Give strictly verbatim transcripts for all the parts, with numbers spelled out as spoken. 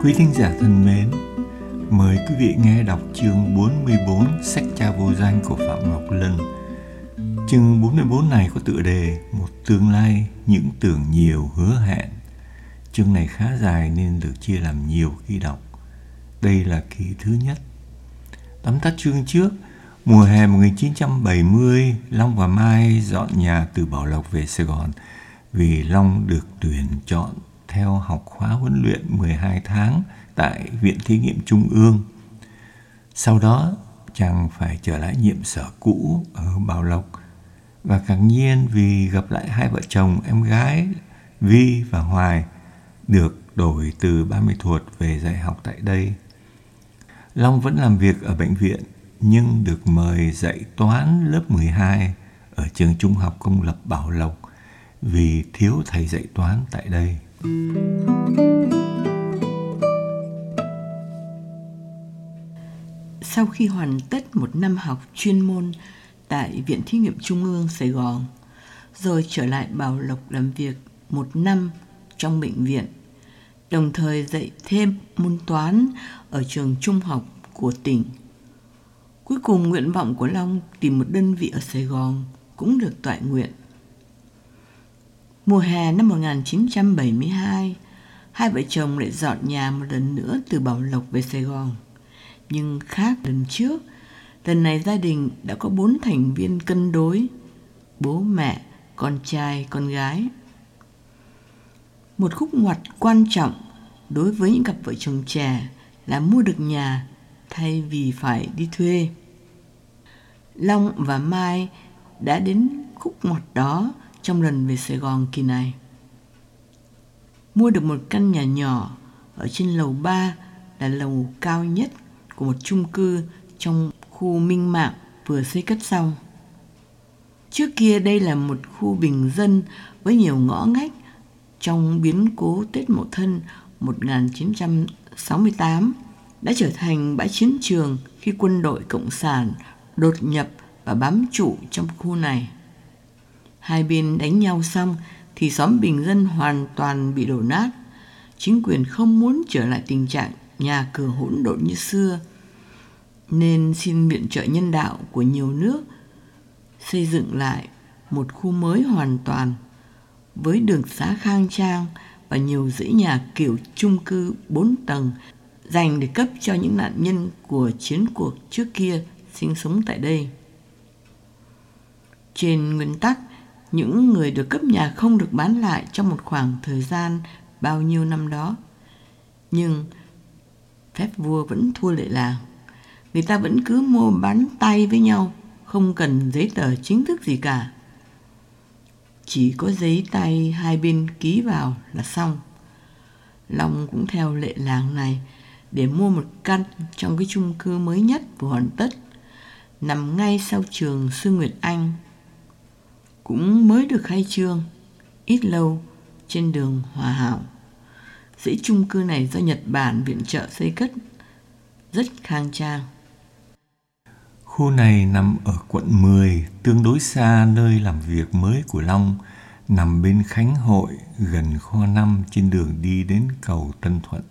Quý thính giả thân mến, mời quý vị nghe đọc chương bốn mươi bốn sách Cha vô danh của Phạm Ngọc Linh. Chương bốn mươi bốn này có tựa đề Một tương lai, những tưởng nhiều hứa hẹn. Chương này khá dài nên được chia làm nhiều khi đọc. Đây là kỳ thứ nhất. Tóm tắt chương trước, mùa hè một nghìn chín trăm bảy mươi, Long và Mai dọn nhà từ Bảo Lộc về Sài Gòn vì Long được tuyển chọn theo học khóa huấn luyện mười hai tháng tại Viện Thí nghiệm Trung ương. Sau đó, chàng phải trở lại nhiệm sở cũ ở Bảo Lộc và ngạc nhiên vì gặp lại hai vợ chồng em gái Vi và Hoài được đổi từ Ban Mê Thuột về dạy học tại đây. Long vẫn làm việc ở bệnh viện nhưng được mời dạy toán lớp mười hai ở trường trung học công lập Bảo Lộc vì thiếu thầy dạy toán tại đây. Sau khi hoàn tất một năm học chuyên môn tại Viện Thí nghiệm Trung ương Sài Gòn, rồi trở lại Bảo Lộc làm việc một năm trong bệnh viện, đồng thời dạy thêm môn toán ở trường trung học của tỉnh. Cuối cùng nguyện vọng của Long tìm một đơn vị ở Sài Gòn cũng được toại nguyện. Mùa hè năm một nghìn chín trăm bảy mươi hai, hai vợ chồng lại dọn nhà một lần nữa từ Bảo Lộc về Sài Gòn. Nhưng khác lần trước, lần này gia đình đã có bốn thành viên cân đối: bố mẹ, con trai, con gái. Một khúc ngoặt quan trọng đối với những cặp vợ chồng trẻ là mua được nhà thay vì phải đi thuê. Long và Mai đã đến khúc ngoặt đó trong lần về Sài Gòn kỳ này. Mua được một căn nhà nhỏ ở trên lầu ba, là lầu cao nhất của một chung cư trong khu Minh Mạng vừa xây cất xong. Trước kia đây là một khu bình dân với nhiều ngõ ngách. Trong biến cố Tết Mậu Thân một nghìn chín trăm sáu mươi tám đã trở thành bãi chiến trường khi quân đội Cộng sản đột nhập và bám trụ trong khu này. Hai bên đánh nhau xong thì xóm bình dân hoàn toàn bị đổ nát. Chính quyền không muốn trở lại tình trạng nhà cửa hỗn độn như xưa, nên xin viện trợ nhân đạo của nhiều nước xây dựng lại một khu mới hoàn toàn với đường xá khang trang và nhiều dãy nhà kiểu chung cư bốn tầng dành để cấp cho những nạn nhân của chiến cuộc trước kia sinh sống tại đây. Trên nguyên tắc, những người được cấp nhà không được bán lại trong một khoảng thời gian bao nhiêu năm đó. Nhưng phép vua vẫn thua lệ làng. Người ta vẫn cứ mua bán tay với nhau, không cần giấy tờ chính thức gì cả. Chỉ có giấy tay hai bên ký vào là xong. Long cũng theo lệ làng này để mua một căn trong cái chung cư mới nhất vừa hoàn tất, nằm ngay sau trường Sư Nguyệt Anh, cũng mới được khai trương ít lâu trên đường Hòa Hảo. Dãy chung cư này do Nhật Bản viện trợ xây cất, rất khang trang. Khu này nằm ở quận mười, tương đối xa nơi làm việc mới của Long, nằm bên Khánh Hội, gần kho năm trên đường đi đến cầu Tân Thuận.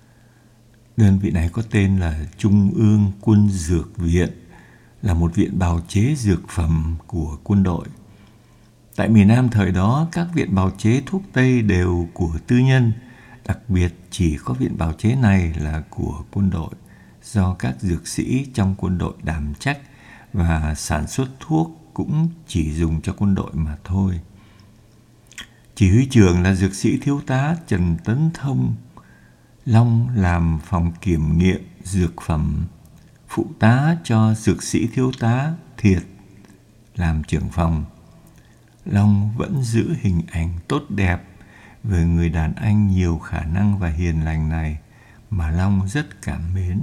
Đơn vị này có tên là Trung ương Quân Dược Viện, là một viện bào chế dược phẩm của quân đội. Tại miền Nam thời đó, các viện bào chế thuốc Tây đều của tư nhân, đặc biệt chỉ có viện bào chế này là của quân đội, do các dược sĩ trong quân đội đảm trách và sản xuất thuốc cũng chỉ dùng cho quân đội mà thôi. Chỉ huy trưởng là dược sĩ thiếu tá Trần Tấn Thông. Long làm phòng kiểm nghiệm dược phẩm, phụ tá cho dược sĩ thiếu tá Thiệt làm trưởng phòng. Long vẫn giữ hình ảnh tốt đẹp về người đàn anh nhiều khả năng và hiền lành này mà Long rất cảm mến.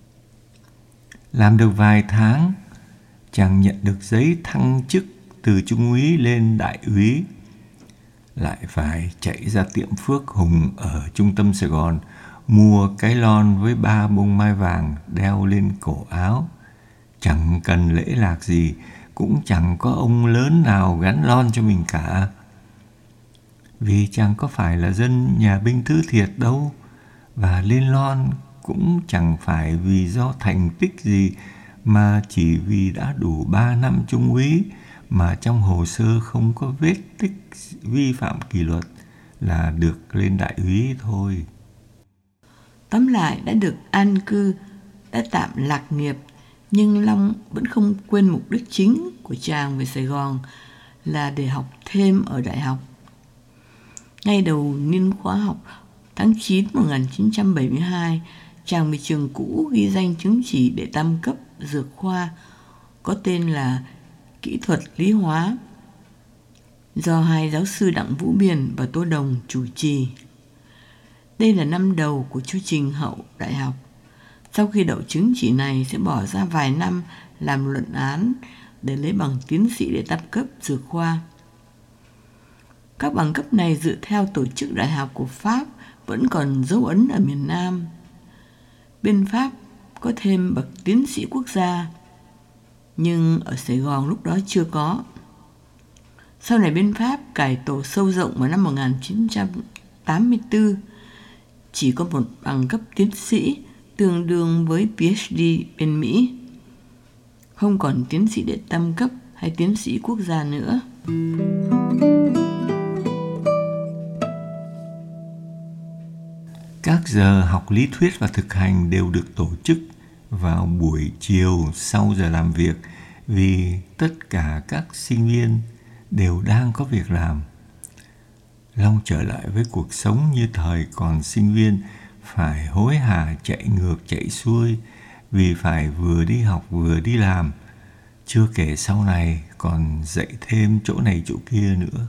Làm được vài tháng, chàng nhận được giấy thăng chức từ trung úy lên đại úy. Lại phải chạy ra tiệm Phước Hùng ở trung tâm Sài Gòn mua cái lon với ba bông mai vàng đeo lên cổ áo. Chẳng cần lễ lạc gì, cũng chẳng có ông lớn nào gắn lon cho mình cả. Vì chàng có phải là dân nhà binh thứ thiệt đâu, và lên lon cũng chẳng phải vì do thành tích gì, mà chỉ vì đã đủ ba năm trung úy mà trong hồ sơ không có vết tích vi phạm kỷ luật là được lên đại úy thôi. Tóm lại, đã được an cư, đã tạm lạc nghiệp, nhưng Long vẫn không quên mục đích chính của chàng về Sài Gòn là để học thêm ở đại học. Ngay đầu niên khóa học tháng chín năm một nghìn chín trăm bảy mươi hai, chàng bị trường cũ ghi danh chứng chỉ đệ tam cấp dược khoa có tên là kỹ thuật lý hóa, do hai giáo sư Đặng Vũ Biền và Tô Đồng chủ trì. Đây là năm đầu của chu trình hậu đại học. Sau khi đậu chứng chỉ này sẽ bỏ ra vài năm làm luận án để lấy bằng tiến sĩ đệ tam cấp dược khoa. Các bằng cấp này dựa theo tổ chức đại học của Pháp vẫn còn dấu ấn ở miền Nam. Bên Pháp có thêm bậc tiến sĩ quốc gia, nhưng ở Sài Gòn lúc đó chưa có. Sau này bên Pháp cải tổ sâu rộng vào năm một nghìn chín trăm tám mươi tư, chỉ có một bằng cấp tiến sĩ tương đương với PhD bên Mỹ, không còn tiến sĩ đệ tam cấp hay tiến sĩ quốc gia nữa. Các giờ học lý thuyết và thực hành đều được tổ chức vào buổi chiều sau giờ làm việc, vì tất cả các sinh viên đều đang có việc làm. Long trở lại với cuộc sống như thời còn sinh viên, phải hối hả chạy ngược chạy xuôi vì phải vừa đi học vừa đi làm, chưa kể sau này còn dạy thêm chỗ này chỗ kia nữa.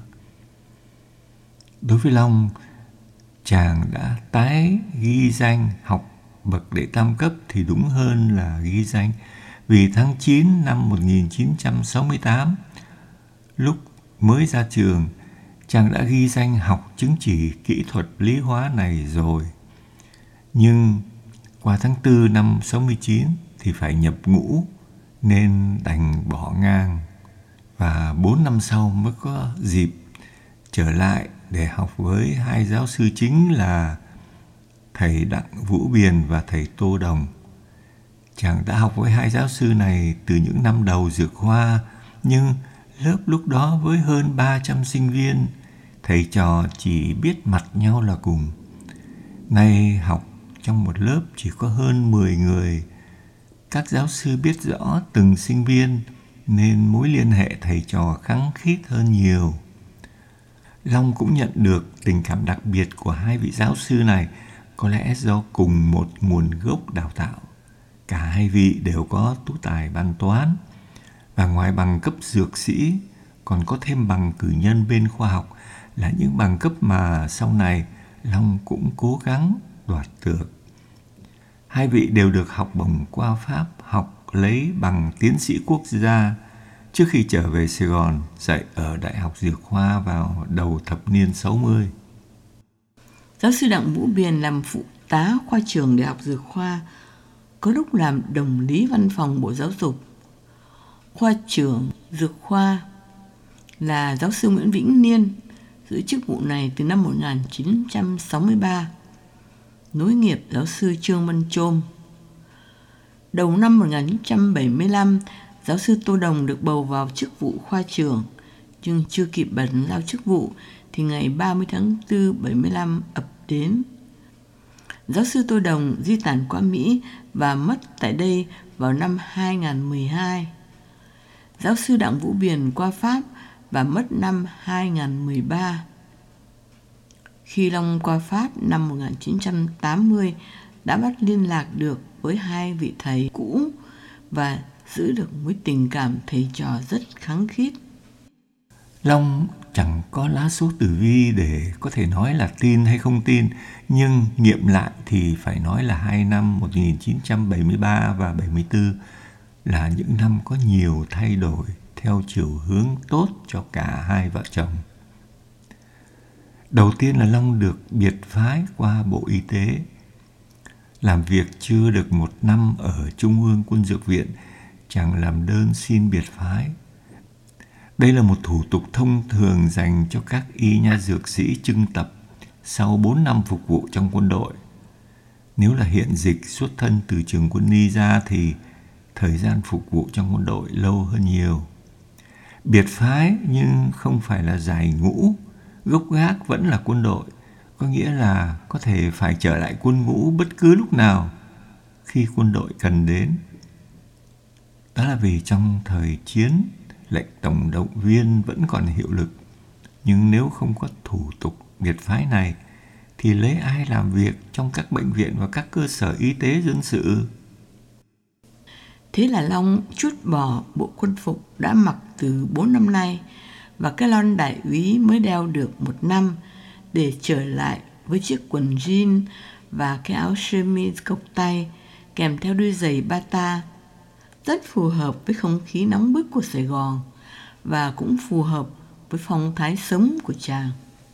Đối với Long, chàng đã tái ghi danh học bậc đệ tam cấp thì đúng hơn là ghi danh, vì tháng chín năm một nghìn chín trăm sáu mươi tám, lúc mới ra trường, chàng đã ghi danh học chứng chỉ kỹ thuật lý hóa này rồi. Nhưng qua tháng tư năm sáu mươi chín thì phải nhập ngũ nên đành bỏ ngang, và bốn năm sau mới có dịp trở lại để học với hai giáo sư chính là thầy Đặng Vũ Biền và thầy Tô Đồng. Chàng đã học với hai giáo sư này từ những năm đầu dược khoa, nhưng lớp lúc đó với hơn ba trăm sinh viên, thầy trò chỉ biết mặt nhau là cùng. Nay học trong một lớp chỉ có hơn mười người, các giáo sư biết rõ từng sinh viên nên mối liên hệ thầy trò khăng khít hơn nhiều. Long cũng nhận được tình cảm đặc biệt của hai vị giáo sư này, có lẽ do cùng một nguồn gốc đào tạo. Cả hai vị đều có tú tài văn toán, và ngoài bằng cấp dược sĩ còn có thêm bằng cử nhân bên khoa học, là những bằng cấp mà sau này Long cũng cố gắng đoạt được. Hai vị đều được học bổng qua Pháp, học lấy bằng tiến sĩ quốc gia trước khi trở về Sài Gòn dạy ở Đại học Dược khoa vào đầu thập niên sáu mươi. Giáo sư Đặng Vũ Biền làm phụ tá khoa trưởng Đại học Dược khoa, có lúc làm đồng lý văn phòng Bộ Giáo dục. Khoa trưởng Dược khoa là giáo sư Nguyễn Vĩnh Niên, giữ chức vụ này từ năm một nghìn chín trăm sáu mươi ba, nối nghiệp giáo sư Trương Văn Chôm. Đầu năm một nghìn chín trăm bảy mươi lăm, giáo sư Tô Đồng được bầu vào chức vụ khoa trưởng, nhưng chưa kịp bật giao chức vụ thì ngày ba mươi tháng tư bảy mươi lăm ập đến. Giáo sư Tô Đồng di tản qua Mỹ và mất tại đây vào năm hai nghìn không trăm mười hai. Giáo sư Đặng Vũ Biền qua Pháp và mất năm hai nghìn không trăm mười ba. Khi Long qua Pháp năm một nghìn chín trăm tám mươi, đã bắt liên lạc được với hai vị thầy cũ và giữ được mối tình cảm thầy trò rất khăng khít. Long chẳng có lá số tử vi để có thể nói là tin hay không tin, nhưng nghiệm lại thì phải nói là hai năm một nghìn chín trăm bảy mươi ba và bảy mươi tư là những năm có nhiều thay đổi theo chiều hướng tốt cho cả hai vợ chồng. Đầu tiên là Long được biệt phái qua Bộ Y tế. Làm việc chưa được một năm ở Trung ương Quân Dược Viện, chàng làm đơn xin biệt phái. Đây là một thủ tục thông thường dành cho các y nha dược sĩ trưng tập sau bốn năm phục vụ trong quân đội. Nếu là hiện dịch xuất thân từ trường quân Ni ra thì thời gian phục vụ trong quân đội lâu hơn nhiều. Biệt phái nhưng không phải là giải ngũ, gốc gác vẫn là quân đội, có nghĩa là có thể phải trở lại quân ngũ bất cứ lúc nào khi quân đội cần đến. Đó là vì trong thời chiến, lệnh tổng động viên vẫn còn hiệu lực. Nhưng nếu không có thủ tục biệt phái này, thì lấy ai làm việc trong các bệnh viện và các cơ sở y tế dân sự? Thế là Long trút bỏ bộ quân phục đã mặc từ bốn năm nay và cái lon đại úy mới đeo được một năm để trở lại với chiếc quần jean và cái áo sơ mi cộc tay kèm theo đôi giày bata, rất phù hợp với không khí nóng bức của Sài Gòn và cũng phù hợp với phong thái sống của chàng.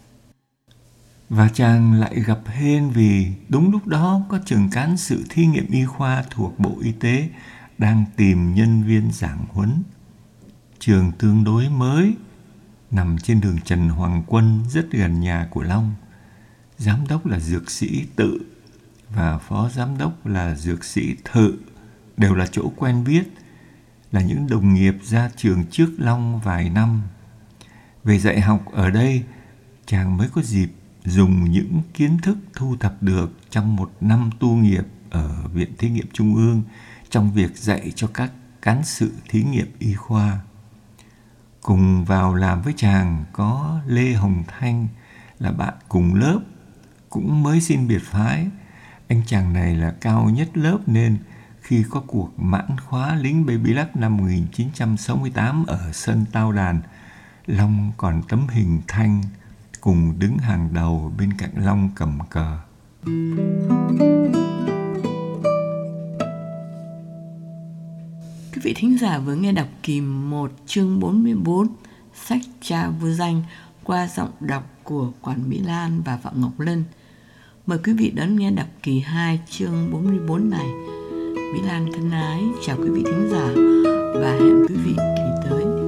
Và chàng lại gặp hên vì đúng lúc đó có trường cán sự thí nghiệm y khoa thuộc Bộ Y tế đang tìm nhân viên giảng huấn. Trường tương đối mới, nằm trên đường Trần Hoàng Quân rất gần nhà của Long. Giám đốc là dược sĩ Tự và phó giám đốc là dược sĩ Thự, đều là chỗ quen biết, là những đồng nghiệp ra trường trước Long vài năm. Về dạy học ở đây, chàng mới có dịp dùng những kiến thức thu thập được trong một năm tu nghiệp ở Viện Thí nghiệm Trung ương trong việc dạy cho các cán sự thí nghiệm y khoa. Cùng vào làm với chàng có Lê Hồng Thanh, là bạn cùng lớp, cũng mới xin biệt phái. Anh chàng này là cao nhất lớp nên khi có cuộc mãn khóa lính Baby Luck năm một nghìn chín trăm sáu mươi tám ở sân Tao Đàn, Long còn tấm hình Thanh cùng đứng hàng đầu bên cạnh Long cầm cờ. Quý vị thính giả vừa nghe đọc kỳ một chương bốn mươi bốn sách Cha Vô Danh qua giọng đọc của Quản Mỹ Lan và Phạm Ngọc Lân. Mời quý vị đón nghe đọc kỳ hai chương bốn mươi bốn này. Mỹ Lan thân ái chào quý vị thính giả và hẹn quý vị kỳ tới.